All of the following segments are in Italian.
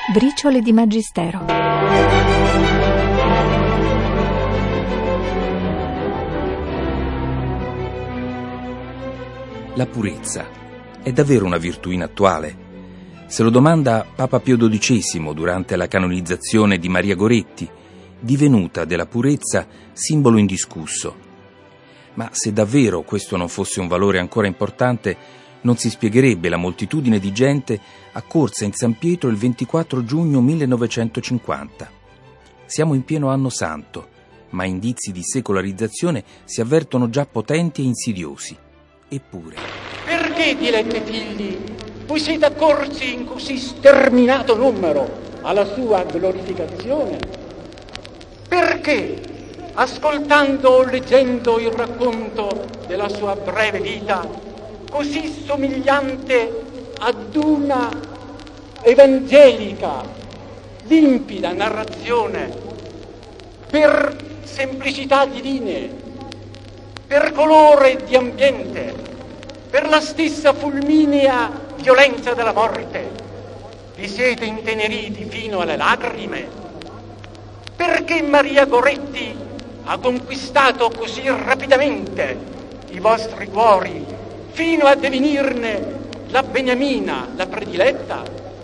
Briciole di Magistero. La purezza è davvero una virtù inattuale? Se lo domanda Papa Pio XII durante la canonizzazione di Maria Goretti, divenuta della purezza simbolo indiscusso. Ma se davvero questo non fosse un valore ancora importante, non si spiegherebbe la moltitudine di gente accorsa in San Pietro il 24 giugno 1950. Siamo in pieno anno santo, ma indizi di secolarizzazione si avvertono già potenti e insidiosi. Eppure... Perché, diletti figli, voi siete accorsi in così sterminato numero alla sua glorificazione? Perché, ascoltando o leggendo il racconto della sua breve vita, così somigliante ad una evangelica, limpida narrazione, per semplicità di linee, per colore di ambiente, per la stessa fulminea violenza della morte, vi siete inteneriti fino alle lacrime? Perché Maria Goretti ha conquistato così rapidamente i vostri cuori fino a divenirne la beniamina, la prediletta?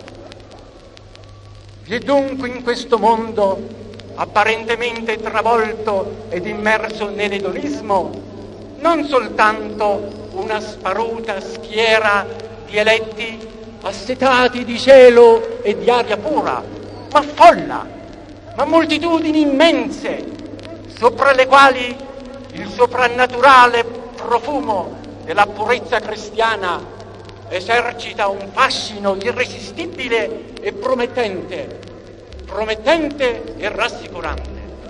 Vi è dunque in questo mondo apparentemente travolto ed immerso nell'edonismo non soltanto una sparuta schiera di eletti assetati di cielo e di aria pura, ma folla, ma moltitudini immense, sopra le quali il soprannaturale profumo della purezza cristiana esercita un fascino irresistibile e promettente e rassicurante.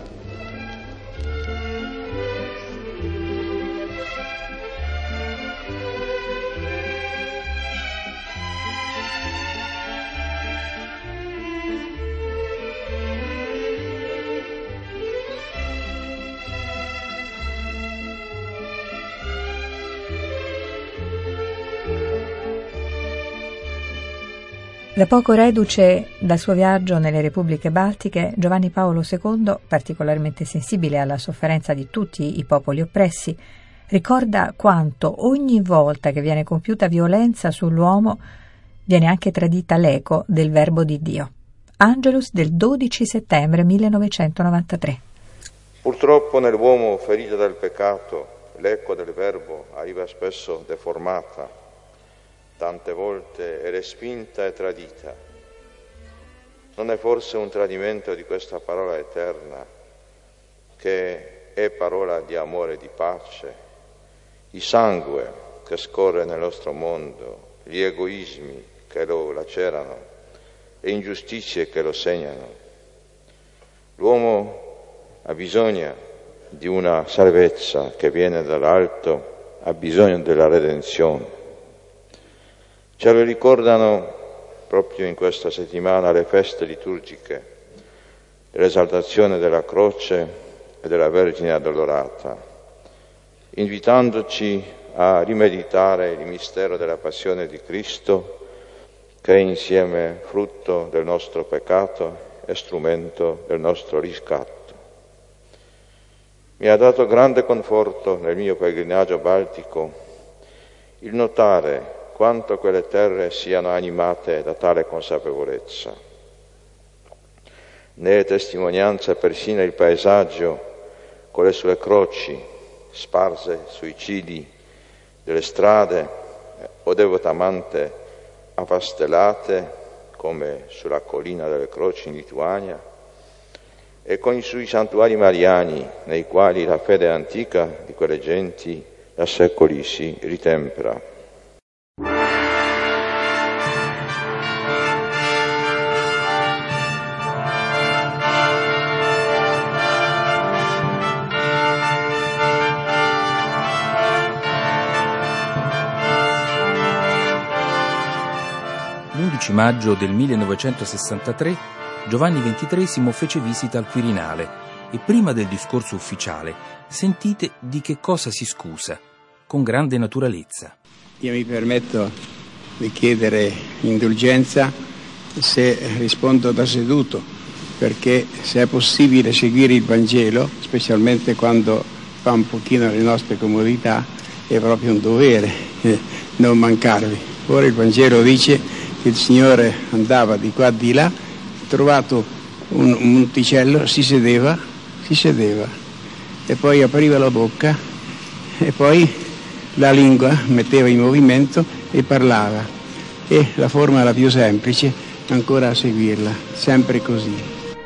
Da poco reduce dal suo viaggio nelle Repubbliche Baltiche, Giovanni Paolo II, particolarmente sensibile alla sofferenza di tutti i popoli oppressi, ricorda quanto ogni volta che viene compiuta violenza sull'uomo viene anche tradita l'eco del verbo di Dio. Angelus del 12 settembre 1993. Purtroppo nell'uomo ferito dal peccato l'eco del verbo arriva spesso deformata, tante volte è respinta e tradita. Non è forse un tradimento di questa parola eterna, che è parola di amore e di pace, il sangue che scorre nel nostro mondo, gli egoismi che lo lacerano, le ingiustizie che lo segnano. L'uomo ha bisogno di una salvezza che viene dall'alto, ha bisogno della redenzione. Ce lo ricordano proprio in questa settimana le feste liturgiche dell'esaltazione della croce e della Vergine Addolorata, invitandoci a rimeditare il mistero della passione di Cristo, che è insieme frutto del nostro peccato e strumento del nostro riscatto. Mi ha dato grande conforto nel mio pellegrinaggio baltico il notare quanto quelle terre siano animate da tale consapevolezza. Ne è testimonianza persino il paesaggio con le sue croci sparse sui cili delle strade o devotamente affastellate come sulla collina delle croci in Lituania, e con i suoi santuari mariani nei quali la fede antica di quelle genti da secoli si ritempera. L'11 maggio del 1963 Giovanni XXIII fece visita al Quirinale e prima del discorso ufficiale sentite di che cosa si scusa, con grande naturalezza. Io mi permetto di chiedere indulgenza se rispondo da seduto, perché se è possibile seguire il Vangelo, specialmente quando fa un pochino le nostre comodità, è proprio un dovere non mancarvi. Ora il Vangelo dice che il Signore andava di qua di là, trovato un monticello, si sedeva e poi apriva la bocca e poi la lingua metteva in movimento e parlava, e la forma la più semplice ancora a seguirla, sempre così.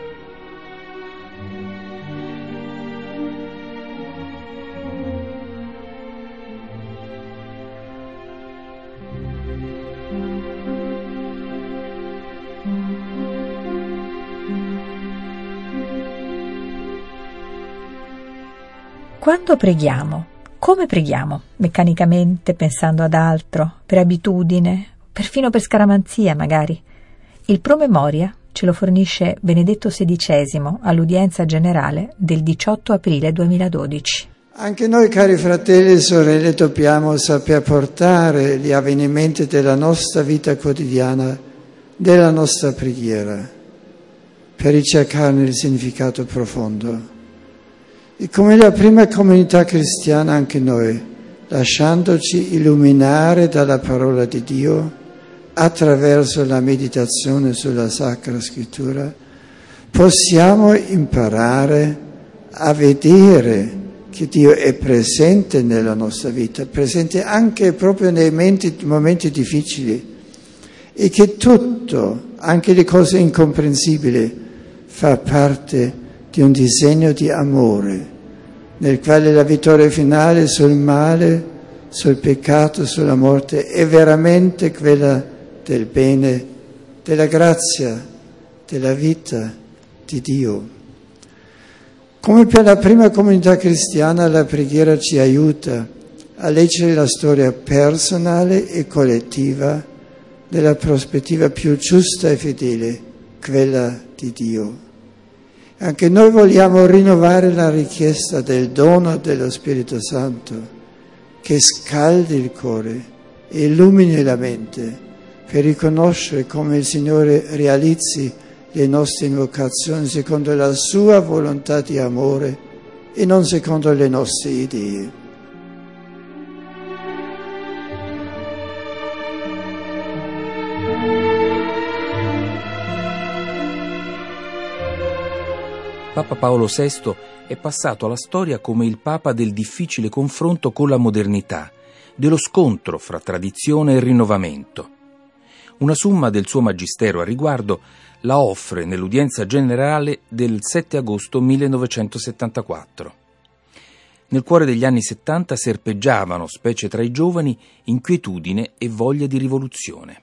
Quando preghiamo, come preghiamo? Meccanicamente, pensando ad altro, per abitudine, perfino per scaramanzia magari. Il promemoria ce lo fornisce Benedetto XVI all'udienza generale del 18 aprile 2012. Anche noi, cari fratelli e sorelle, dobbiamo saper portare gli avvenimenti della nostra vita quotidiana, della nostra preghiera, per ricercarne il significato profondo. E come la prima comunità cristiana anche noi, lasciandoci illuminare dalla parola di Dio attraverso la meditazione sulla Sacra Scrittura, possiamo imparare a vedere che Dio è presente nella nostra vita, presente anche proprio nei momenti difficili, e che tutto, anche le cose incomprensibili, fa parte di un disegno di amore, nel quale la vittoria finale sul male, sul peccato, sulla morte è veramente quella del bene, della grazia, della vita di Dio. Come per la prima comunità cristiana, la preghiera ci aiuta a leggere la storia personale e collettiva nella prospettiva più giusta e fedele, quella di Dio. Anche noi vogliamo rinnovare la richiesta del dono dello Spirito Santo, che scaldi il cuore e illumini la mente per riconoscere come il Signore realizzi le nostre invocazioni secondo la sua volontà di amore e non secondo le nostre idee. Papa Paolo VI è passato alla storia come il Papa del difficile confronto con la modernità, dello scontro fra tradizione e rinnovamento. Una summa del suo magistero a riguardo la offre nell'udienza generale del 7 agosto 1974. Nel cuore degli anni 70 serpeggiavano, specie tra i giovani, inquietudine e voglia di rivoluzione.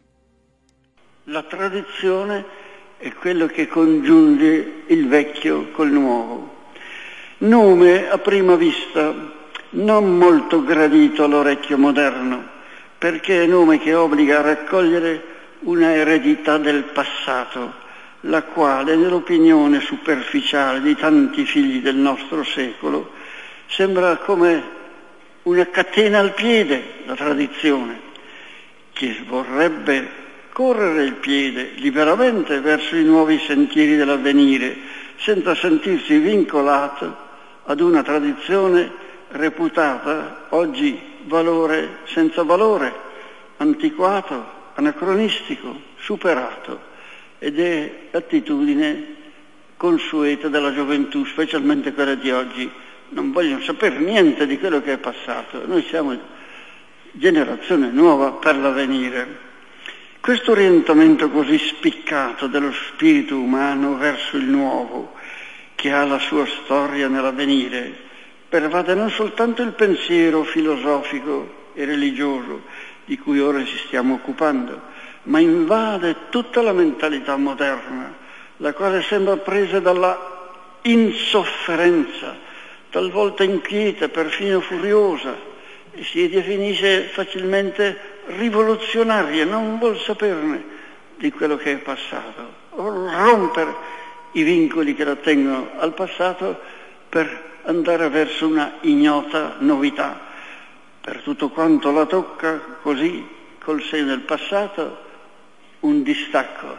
La tradizione è quello che congiunge il vecchio col nuovo. Nome a prima vista non molto gradito all'orecchio moderno, perché è nome che obbliga a raccogliere una eredità del passato, la quale nell'opinione superficiale di tanti figli del nostro secolo sembra come una catena al piede, la tradizione, che vorrebbe correre il piede liberamente verso i nuovi sentieri dell'avvenire, senza sentirsi vincolato ad una tradizione reputata oggi valore senza valore, antiquato, anacronistico, superato, ed è l'attitudine consueta della gioventù, specialmente quella di oggi. Non vogliono sapere niente di quello che è passato. Noi siamo generazione nuova per l'avvenire. Questo orientamento così spiccato dello spirito umano verso il nuovo, che ha la sua storia nell'avvenire, pervade non soltanto il pensiero filosofico e religioso di cui ora ci stiamo occupando, ma invade tutta la mentalità moderna, la quale sembra presa dalla insofferenza, talvolta inquieta, perfino furiosa, e si definisce facilmente rivoluzionaria, non vuol saperne di quello che è passato, rompere i vincoli che la tengono al passato per andare verso una ignota novità. Per tutto quanto la tocca, così, col segno del passato, un distacco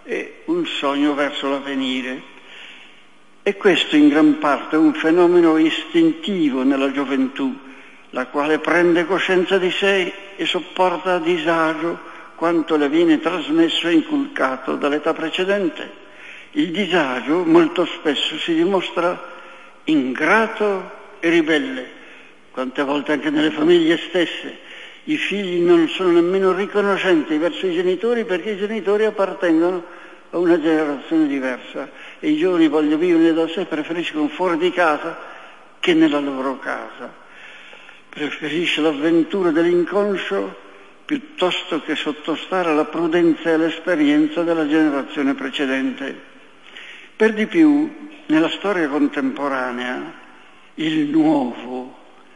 e un sogno verso l'avvenire. E questo in gran parte è un fenomeno istintivo nella gioventù, la quale prende coscienza di sé e sopporta a disagio quanto le viene trasmesso e inculcato dall'età precedente. Il disagio molto spesso si dimostra ingrato e ribelle, quante volte anche nelle famiglie stesse i figli non sono nemmeno riconoscenti verso i genitori perché i genitori appartengono a una generazione diversa e i giovani vogliono vivere da sé, preferiscono fuori di casa che nella loro casa. Preferisce l'avventura dell'inconscio piuttosto che sottostare alla prudenza e all'esperienza della generazione precedente. Per di più, nella storia contemporanea, il nuovo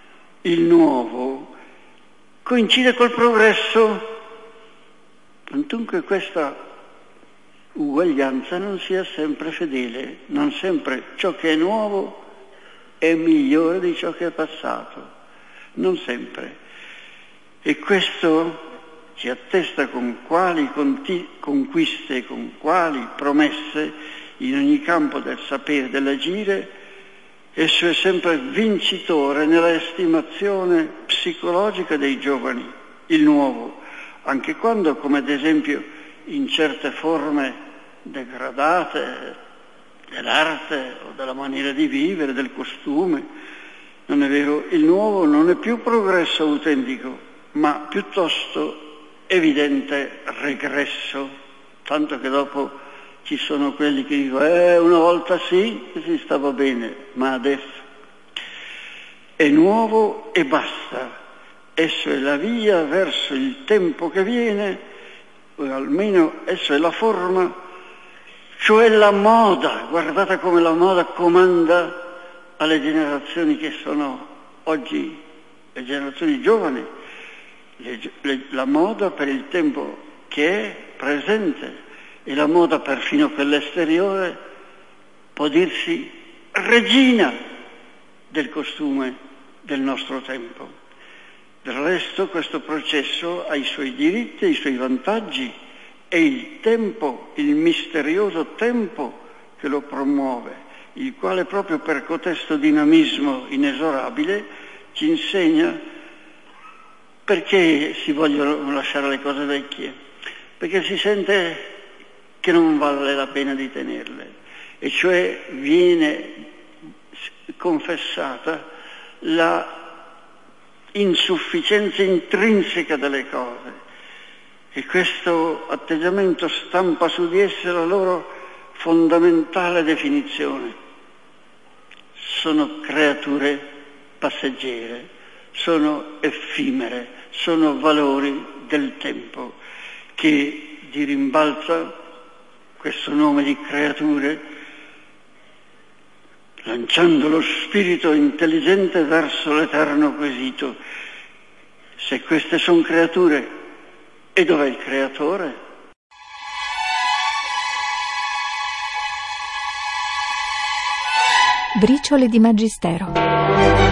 coincide col progresso, quantunque questa uguaglianza non sia sempre fedele, non sempre ciò che è nuovo è migliore di ciò che è passato, non sempre. E questo ci attesta con quali conquiste, con quali promesse in ogni campo del sapere, dell'agire. Esso è sempre vincitore nella estimazione psicologica dei giovani, il nuovo, anche quando, come ad esempio in certe forme degradate dell'arte o della maniera di vivere, del costume, non è vero, il nuovo non è più progresso autentico, ma piuttosto evidente regresso, tanto che dopo ci sono quelli che dicono una volta sì si stava bene, ma adesso è nuovo e basta. Esso è la via verso il tempo che viene, o almeno esso è la forma, cioè la moda. Guardate come la moda comanda alle generazioni che sono oggi le generazioni giovani, la moda per il tempo che è presente. E la moda, perfino per l'esteriore, può dirsi regina del costume del nostro tempo. Del resto questo processo ha i suoi diritti e i suoi vantaggi e il tempo, il misterioso tempo che lo promuove, il quale proprio per cotesto dinamismo inesorabile ci insegna perché si vogliono lasciare le cose vecchie, perché si sente che non vale la pena di tenerle, e cioè viene confessata la insufficienza intrinseca delle cose, e questo atteggiamento stampa su di esse la loro fondamentale definizione. Sono creature passeggere, sono effimere, sono valori del tempo che di rimbalza questo nome di creature, lanciando lo spirito intelligente verso l'eterno quesito. Se queste sono creature, e dov'è il creatore? Briciole di Magistero.